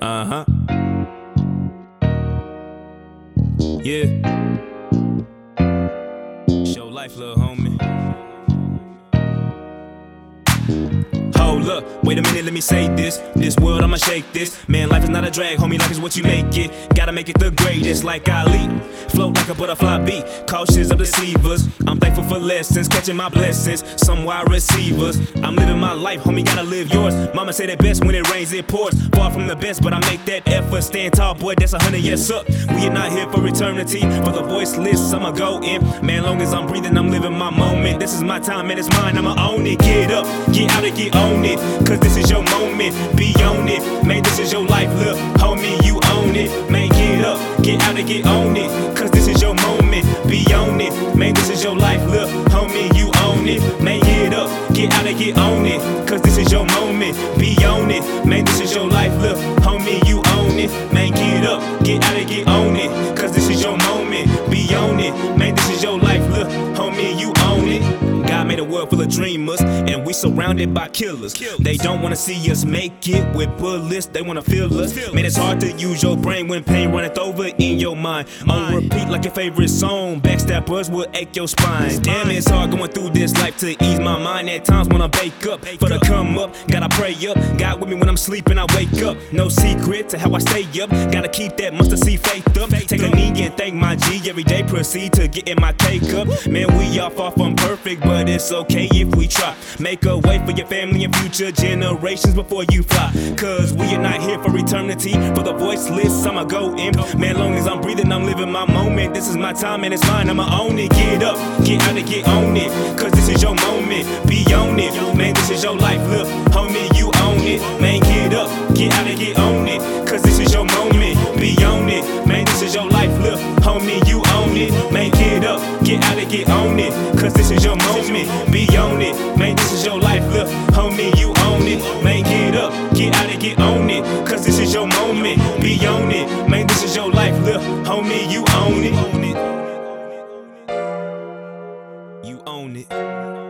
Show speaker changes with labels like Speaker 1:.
Speaker 1: Uh-huh. Yeah. Show life, little homie. Hold up, wait a minute, let me say this. This world, I'ma shake this. Man, life is not a drag, homie, life is what you make it. Gotta make it the greatest, like Ali. Float like a butterfly bee, cautious of deceivers. I'm thankful for lessons, catching my blessings. Some wide receivers. I'm living my life, homie, gotta live yours. Mama say that best when it rains, it pours. Far from the best, but I make that effort. Stand tall, boy, that's 100 yes up. We are not here for eternity. For the voiceless, I'ma go in. Man, long as I'm breathing, I'm living my moment. This is my time and it's mine, I'ma own it. Get up, get out and get on it. Cause this is your moment, be on it. Man, this is your life, look, homie, you own it. Man, get up, get out and get on it. Cause this is your moment, be on it. Man, this is your life, look, homie, you own it. Man, get up, get out and get on it. Cause this is your moment, be on it. Man, this is your life, look, homie, you own it. Man, get up, get out and get on it. Cause this is your moment, be on it. Man, this is your life, look, homie, you own it. God made a world full of dreamers, and we surrounded by killers. They don't wanna see us make it with bullets, they wanna feel us. Man, it's hard to use your brain when pain runneth over in your mind. On repeat like your favorite song, backstabbers will ache your spine. Damn, it's hard going through this life to ease my mind. At times when I wake up, for the come up, gotta pray up. God with me when I'm sleeping, I wake up. No secret to how I stay up, gotta keep that mustard seed faith up. Take a knee and thank my G, every day proceed to get in my cake up. Man, we all far from perfect, but it's okay if we try. Make a way for your family and future generations before you fly. Cause we are not here for eternity. For the voiceless, I'ma go in. Man, long as I'm breathing, I'm living my moment. This is my time and it's mine, I'ma own it. Get up, get out and get on it. Cause this is your moment, be on it. Man, this is your life, look, homie, you own it. Man, get up, get out and get on it. Cause this is your moment, be on it. Man, this is your life, look, homie, you own it. Man, get up, get out and get on it. Cause this is your moment, be on it. Man, this is your life, look, homie, you own it. Man, get up, get out and get on it. Cause this is your moment, be on it. Man, this is your life, look, homie, you own it. You own it.